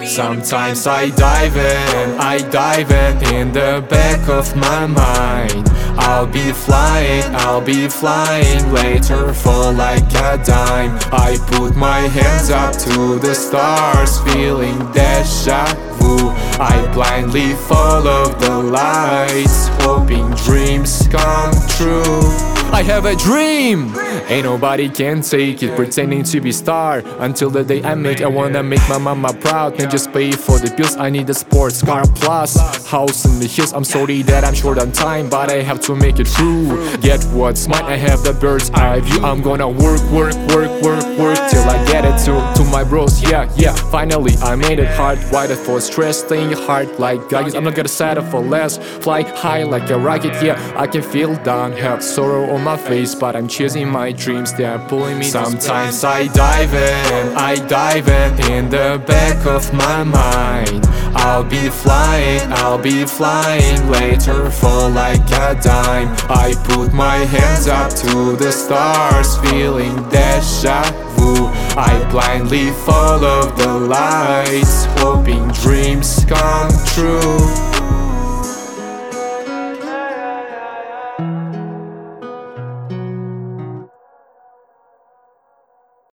Sometimes I dive in the back of my mind. I'll be flying, later fall like a dime. I put my hands up to the stars, feeling deja vu. I blindly follow the lights, hoping dreams come true. I have a dream, ain't nobody can take it, pretending to be star until the day I make. I wanna make my mama proud, and just pay for the bills. I need a sports car plus house in the hills. I'm sorry that I'm short on time, but I have to make it through. Get what's mine, I have the bird's eye view. I'm gonna work till I get it to my bros. Yeah, finally I made it hard. Why the for stress, staying hard like guys. I'm not gonna settle for less, fly high like a rocket. Yeah, I can feel down, have sorrow on my face, but I'm chasing my dreams, they're pulling me. Sometimes I dive in the back of my mind. I'll be flying, later fall like a dime. I put my hands up to the stars, feeling deja vu. I blindly follow the lights, hoping dreams come true.